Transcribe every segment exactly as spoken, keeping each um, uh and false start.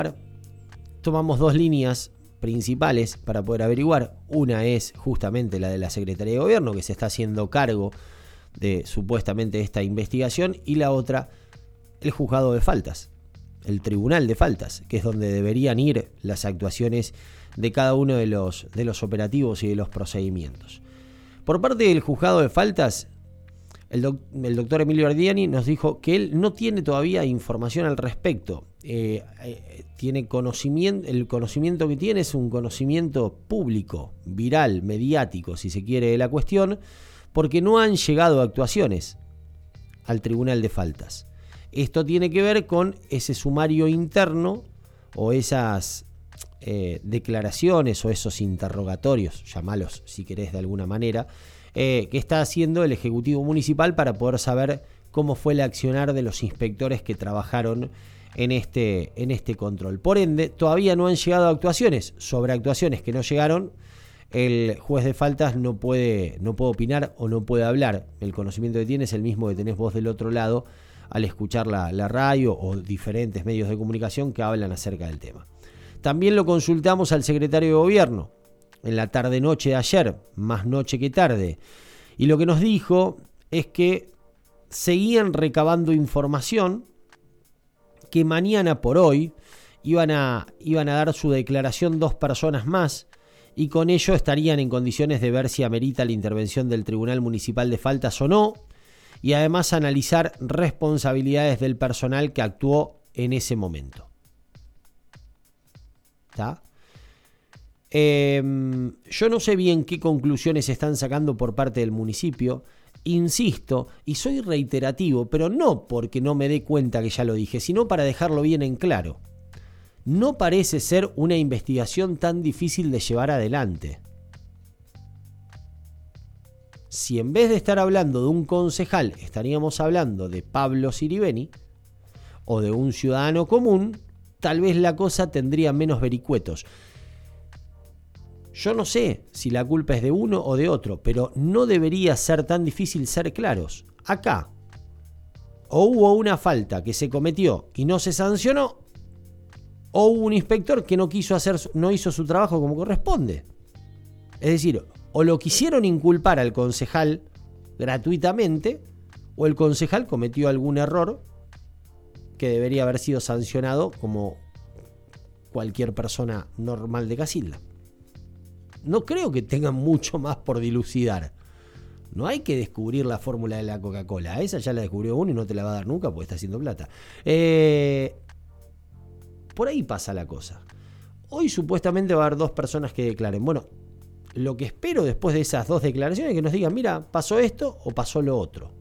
tomamos dos líneas principales para poder averiguar. Una es justamente la de la Secretaría de Gobierno, que se está haciendo cargo de supuestamente esta investigación, y la otra, el juzgado de faltas, el tribunal de faltas, que es donde deberían ir las actuaciones de cada uno de los, de los operativos y de los procedimientos. Por parte del juzgado de faltas, el, doc, el doctor Emilio Ardiani nos dijo que él no tiene todavía información al respecto. Eh, eh, tiene conocimiento, el conocimiento que tiene es un conocimiento público, viral, mediático, si se quiere, de la cuestión, porque no han llegado actuaciones al tribunal de faltas. Esto tiene que ver con ese sumario interno o esas eh, declaraciones o esos interrogatorios, llamalos si querés de alguna manera, eh, que está haciendo el Ejecutivo Municipal para poder saber cómo fue el accionar de los inspectores que trabajaron en este, en este control. Por ende, todavía no han llegado actuaciones. Sobre actuaciones que no llegaron, el juez de faltas no puede, no puede opinar o no puede hablar. El conocimiento que tiene es el mismo que tenés vos del otro lado al escuchar la, la radio o diferentes medios de comunicación que hablan acerca del tema. También lo consultamos al secretario de Gobierno en la tarde-noche de ayer, más noche que tarde, y lo que nos dijo es que seguían recabando información, que mañana por hoy iban a, iban a dar su declaración dos personas más, y con ello estarían en condiciones de ver si amerita la intervención del Tribunal Municipal de Faltas o no, y además analizar responsabilidades del personal que actuó en ese momento. ¿Está? Eh, yo no sé bien qué conclusiones están sacando por parte del municipio. Insisto, y soy reiterativo, pero no porque no me dé cuenta que ya lo dije, sino para dejarlo bien en claro. No parece ser una investigación tan difícil de llevar adelante. Si en vez de estar hablando de un concejal, estaríamos hablando de Pablo Siribeni o de un ciudadano común, tal vez la cosa tendría menos vericuetos. Yo no sé si la culpa es de uno o de otro, pero no debería ser tan difícil ser claros. Acá, o hubo una falta que se cometió y no se sancionó, o hubo un inspector que no quiso hacer, no hizo su trabajo como corresponde. Es decir, o lo quisieron inculpar al concejal gratuitamente, o el concejal cometió algún error que debería haber sido sancionado como cualquier persona normal de Casilda. No creo que tengan mucho más por dilucidar. No hay que descubrir la fórmula de la Coca-Cola. Esa ya la descubrió uno y no te la va a dar nunca porque está haciendo plata. Eh, por ahí pasa la cosa. Hoy supuestamente va a haber dos personas que declaren. Bueno, lo que espero después de esas dos declaraciones es que nos digan, mira, pasó esto o pasó lo otro.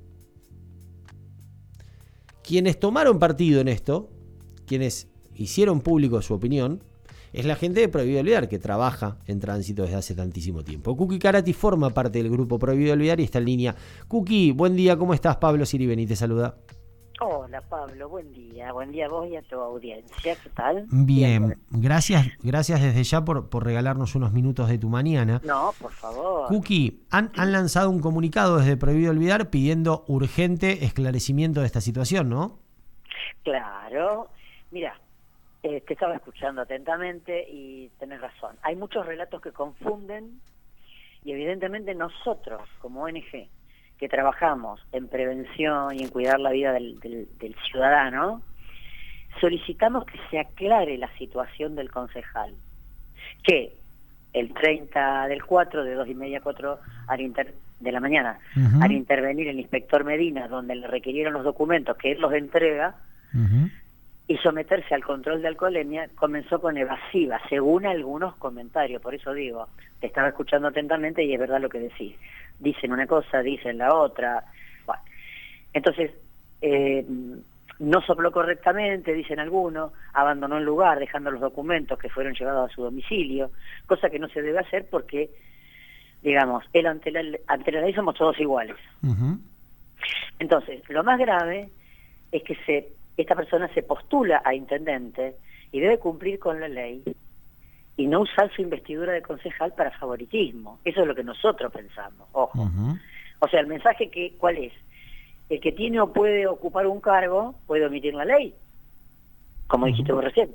Quienes tomaron partido en esto, quienes hicieron público su opinión, es la gente de Prohibido Olvidar, que trabaja en tránsito desde hace tantísimo tiempo. Cookie Carati forma parte del grupo Prohibido Olvidar y está en línea. Cookie, buen día, ¿cómo estás? Pablo Siribeni te saluda. Hola Pablo, buen día, buen día a vos y a tu audiencia, ¿qué tal? Bien, Bien. gracias gracias desde ya por, por regalarnos unos minutos de tu mañana. No, por favor. Cookie, han, han lanzado un comunicado desde Prohibido Olvidar pidiendo urgente esclarecimiento de esta situación, ¿no? Claro, mira, eh, te estaba escuchando atentamente y tenés razón. Hay muchos relatos que confunden y evidentemente nosotros, como O N G, que trabajamos en prevención y en cuidar la vida del, del, del ciudadano, solicitamos que se aclare la situación del concejal, que el treinta del cuatro, de dos y media a cuatro al inter, de la mañana, uh-huh. al intervenir el inspector Medina, donde le requirieron los documentos, que él los entrega, uh-huh. y someterse al control de alcoholemia, comenzó con evasiva, según algunos comentarios. Por eso digo, te estaba escuchando atentamente y es verdad lo que decís. Dicen una cosa, dicen la otra. Bueno, entonces, eh, no sopló correctamente, dicen algunos, abandonó el lugar, dejando los documentos que fueron llevados a su domicilio, cosa que no se debe hacer porque, digamos, él ante la, ante la ley somos todos iguales. Uh-huh. Entonces, lo más grave es que se esta persona se postula a intendente y debe cumplir con la ley y no usar su investidura de concejal para favoritismo. Eso es lo que nosotros pensamos, ojo. Uh-huh. O sea, el mensaje, que ¿cuál es? El que tiene o puede ocupar un cargo puede omitir la ley, como uh-huh. dijiste vos recién.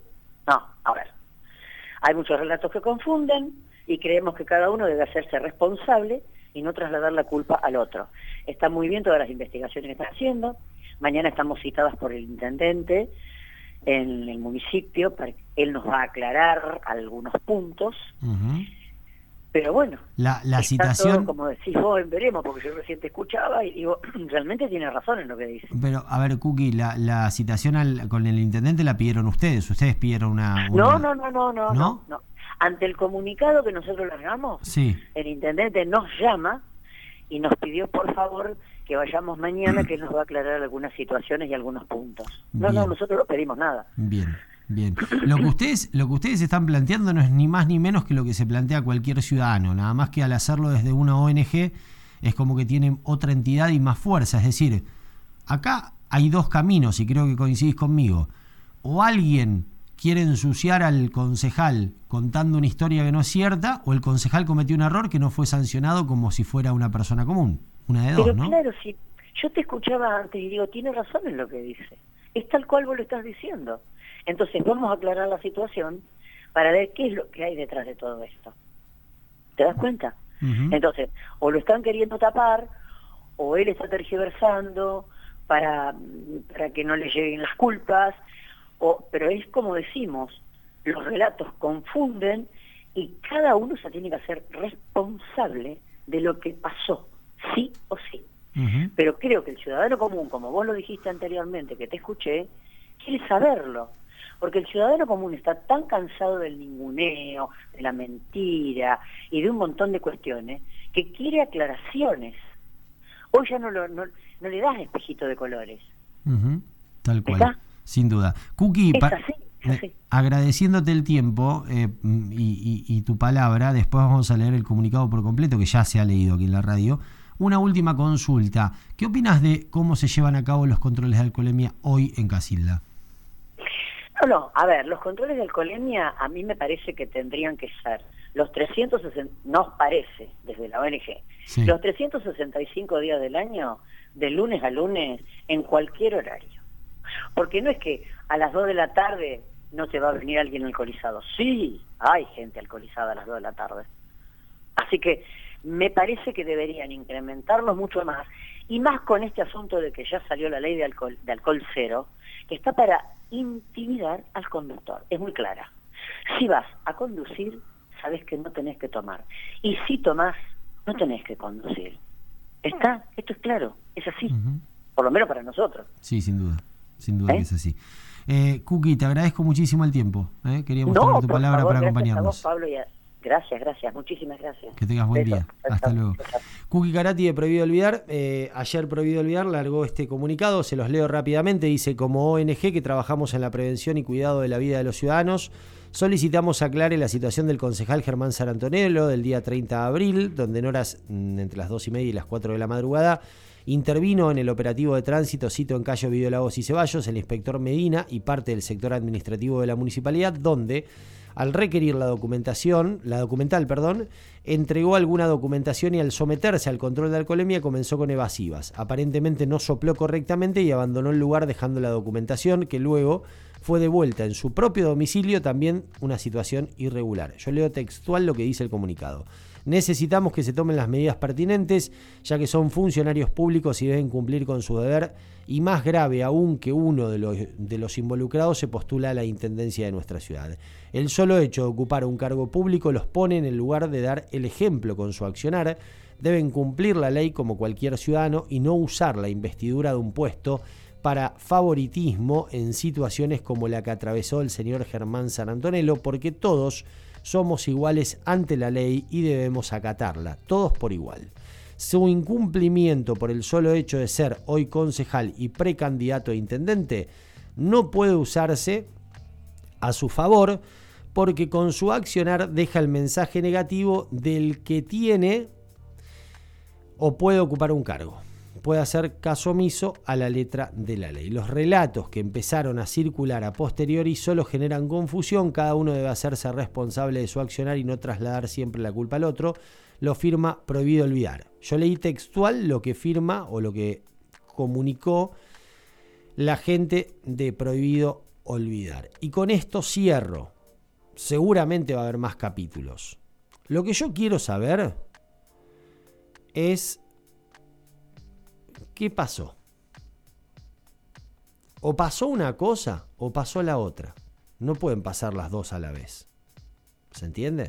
No, a ver. Hay muchos relatos que confunden y creemos que cada uno debe hacerse responsable y no trasladar la culpa al otro. Están muy bien todas las investigaciones que están haciendo. Mañana estamos citadas por el intendente en el municipio, para que él nos va a aclarar algunos puntos. Uh-huh. Pero bueno, la, la está citación... todo, como decís vos, veremos, porque yo recién te escuchaba y digo, realmente tiene razón en lo que dice. Pero, a ver, Cookie, la, la citación al, con el intendente la pidieron ustedes, ustedes pidieron una... una... No, no, no, no, no, ¿No? no, no. Ante el comunicado que nosotros largamos, sí. el intendente nos llama y nos pidió, por favor, que vayamos mañana, que él nos va a aclarar algunas situaciones y algunos puntos. No, Bien. no, nosotros no pedimos nada. Bien. Bien, lo que ustedes lo que ustedes están planteando no es ni más ni menos que lo que se plantea cualquier ciudadano, nada más que al hacerlo desde una O N G es como que tiene otra entidad y más fuerza, es decir, acá hay dos caminos y creo que coincidís conmigo, o alguien quiere ensuciar al concejal contando una historia que no es cierta, o el concejal cometió un error que no fue sancionado como si fuera una persona común, una de dos, Pero ¿no? claro, si yo te escuchaba antes y digo, tiene razón en lo que dice, es tal cual vos lo estás diciendo. Entonces vamos a aclarar la situación para ver qué es lo que hay detrás de todo esto. ¿Te das cuenta? Uh-huh. Entonces, o lo están queriendo tapar, o él está tergiversando para, para que no le lleguen las culpas, o, pero es como decimos, los relatos confunden y cada uno se tiene que hacer responsable de lo que pasó, sí o sí. Uh-huh. Pero creo que el ciudadano común, como vos lo dijiste anteriormente, que te escuché, quiere saberlo. Porque el ciudadano común está tan cansado del ninguneo, de la mentira y de un montón de cuestiones, que quiere aclaraciones. Hoy ya no, lo, no, no le das espejito de colores. Uh-huh. Tal cual, ¿está? Sin duda. Cookie, es pa- así, es así. Eh, agradeciéndote el tiempo eh, y, y, y tu palabra, después vamos a leer el comunicado por completo, que ya se ha leído aquí en la radio. Una última consulta. ¿Qué opinas de cómo se llevan a cabo los controles de alcoholemia hoy en Casilda? No, no, a ver, los controles de alcoholemia a mí me parece que tendrían que ser los trescientos sesenta, nos parece, desde la O N G, sí. los trescientos sesenta y cinco días del año, de lunes a lunes, en cualquier horario. Porque no es que a las dos de la tarde no se va a venir alguien alcoholizado. Sí, hay gente alcoholizada a las dos de la tarde. Así que me parece que deberían incrementarlos mucho más, y más con este asunto de que ya salió la ley de alcohol, de alcohol cero, que está para intimidar al conductor. Es muy clara. Si vas a conducir, sabes que no tenés que tomar. Y si tomás, no tenés que conducir. ¿Está? Esto es claro. Es así. Uh-huh. Por lo menos para nosotros. Sí, sin duda. Sin duda ¿Eh? que es así. Eh, Cookie, te agradezco muchísimo el tiempo. ¿eh? Queríamos no, tener tu palabra favor, para gracias acompañarnos. A vos, Pablo, y a... Gracias, gracias. Muchísimas gracias. Que tengas buen Beso. día. Chao, Hasta chao. luego. Chao. Cookie Carati de Prohibido Olvidar. Eh, ayer Prohibido Olvidar largó este comunicado. Se los leo rápidamente. Dice: como O N G que trabajamos en la prevención y cuidado de la vida de los ciudadanos, solicitamos aclare la situación del concejal Germán Sarantonelo del día treinta de abril, donde en horas entre las dos y media y las cuatro de la madrugada intervino en el operativo de tránsito Cito en Cayo Videolagos y Ceballos el inspector Medina y parte del sector administrativo de la municipalidad, donde al requerir la documentación, la documental, perdón, entregó alguna documentación y al someterse al control de alcoholemia comenzó con evasivas. Aparentemente no sopló correctamente y abandonó el lugar dejando la documentación, que luego fue devuelta en su propio domicilio, también una situación irregular. Yo leo textual lo que dice el comunicado. Necesitamos que se tomen las medidas pertinentes, ya que son funcionarios públicos y deben cumplir con su deber, y más grave aún que uno de los, de los involucrados se postula a la intendencia de nuestra ciudad. El solo hecho de ocupar un cargo público los pone en el lugar de dar el ejemplo con su accionar. Deben cumplir la ley como cualquier ciudadano y no usar la investidura de un puesto para favoritismo en situaciones como la que atravesó el señor Germán Sarantonelo, porque todos somos iguales ante la ley y debemos acatarla, todos por igual. Su incumplimiento por el solo hecho de ser hoy concejal y precandidato a intendente no puede usarse a su favor, porque con su accionar deja el mensaje negativo del que tiene o puede ocupar un cargo. Puede hacer caso omiso a la letra de la ley. Los relatos que empezaron a circular a posteriori solo generan confusión. Cada uno debe hacerse responsable de su accionar y no trasladar siempre la culpa al otro. Lo firma Prohibido Olvidar. Yo leí textual lo que firma o lo que comunicó la gente de Prohibido olvidar. Y con esto cierro. Seguramente va a haber más capítulos. Lo que yo quiero saber es qué pasó. O pasó una cosa o pasó la otra. No pueden pasar las dos a la vez. ¿Se entiende?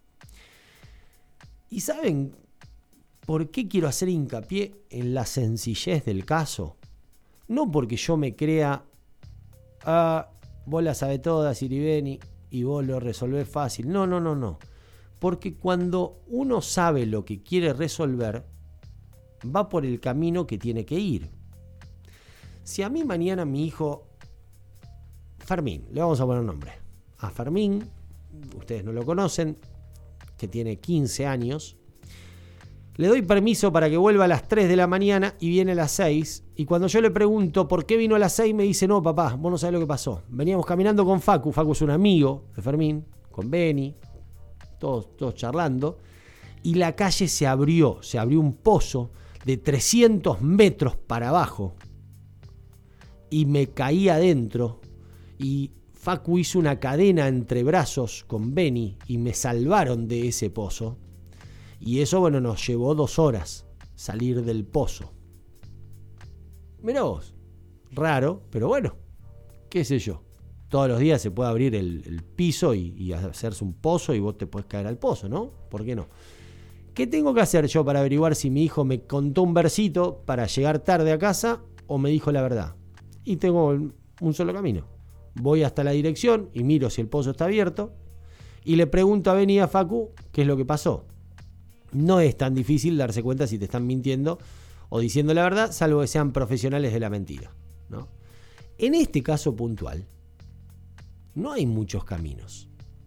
¿Y saben por qué quiero hacer hincapié en la sencillez del caso? No porque yo me crea, ah, vos la sabés todas, Iribeni, y vos lo resolvés fácil. No, no, no, no. Porque cuando uno sabe lo que quiere resolver, va por el camino que tiene que ir. Si a mí mañana mi hijo, Fermín, le vamos a poner nombre, a Fermín, ustedes no lo conocen, que tiene quince años, le doy permiso para que vuelva a las tres de la mañana y viene a las seis, y cuando yo le pregunto por qué vino a las seis me dice, no papá, vos no sabés lo que pasó, veníamos caminando con Facu, Facu es un amigo de Fermín, con Beni, todos, todos charlando, y la calle se abrió, se abrió un pozo de trescientos metros para abajo, y me caí adentro, y Facu hizo una cadena entre brazos con Beni y me salvaron de ese pozo. Y eso, bueno, nos llevó dos horas salir del pozo. Mirá vos, raro, pero bueno, qué sé yo. Todos los días se puede abrir el, el piso y, y hacerse un pozo y vos te podés caer al pozo, ¿no? ¿Por qué no? ¿Qué tengo que hacer yo para averiguar si mi hijo me contó un versito para llegar tarde a casa o me dijo la verdad? Y tengo un solo camino. Voy hasta la dirección y miro si el pozo está abierto y le pregunto a Beni y a Facu qué es lo que pasó. No es tan difícil darse cuenta si te están mintiendo o diciendo la verdad, salvo que sean profesionales de la mentira, ¿no? En este caso puntual, no hay muchos caminos.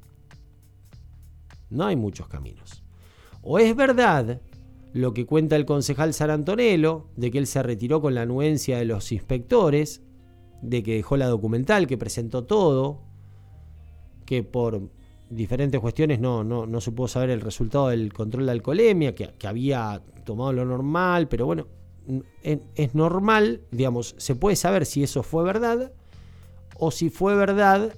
No hay muchos caminos. O es verdad lo que cuenta el concejal Sarantonello, de que él se retiró con la anuencia de los inspectores, de que dejó la documental, que presentó todo, que por diferentes cuestiones no, no, no se pudo saber el resultado del control de alcoholemia, que, que había tomado lo normal, pero bueno, es, es normal, digamos, se puede saber si eso fue verdad, o si fue verdad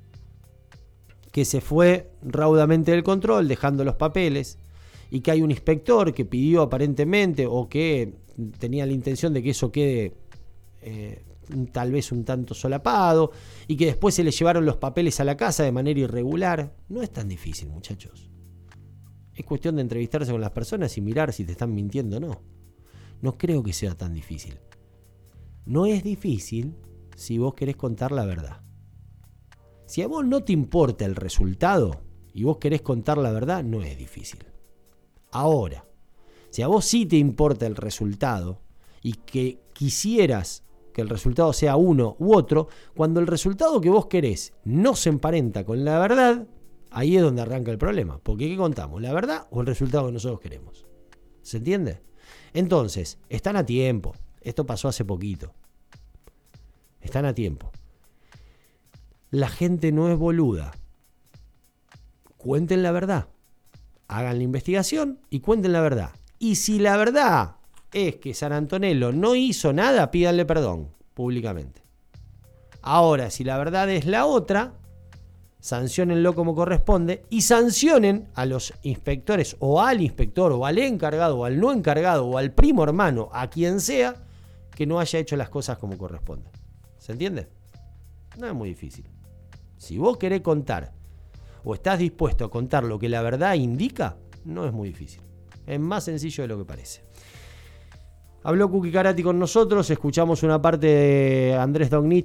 que se fue raudamente del control, dejando los papeles, y que hay un inspector que pidió aparentemente, o que tenía la intención de que eso quede eh, tal vez un tanto solapado, y que después se le llevaron los papeles a la casa de manera irregular. No es tan difícil, muchachos. Es cuestión de entrevistarse con las personas y mirar si te están mintiendo o no. No creo que sea tan difícil. No es difícil si vos querés contar la verdad. Si a vos no te importa el resultado y vos querés contar la verdad, no es difícil. Ahora, si a vos sí te importa el resultado y que quisieras que el resultado sea uno u otro, cuando el resultado que vos querés no se emparenta con la verdad, ahí es donde arranca el problema. Porque ¿qué contamos? ¿La verdad o el resultado que nosotros queremos? ¿Se entiende? Entonces, están a tiempo. Esto pasó hace poquito. Están a tiempo. La gente no es boluda. Cuenten la verdad. Hagan la investigación y cuenten la verdad. Y si la verdad es que Sarantonello no hizo nada, pídanle perdón públicamente. Ahora, si la verdad es la otra, sanciónenlo como corresponde y sancionen a los inspectores o al inspector o al encargado o al no encargado o al primo hermano, a quien sea, que no haya hecho las cosas como corresponde. ¿Se entiende? No es muy difícil. Si vos querés contar o estás dispuesto a contar lo que la verdad indica, no es muy difícil. Es más sencillo de lo que parece. Habló Cuqui Carati con nosotros, escuchamos una parte de Andrés Dognich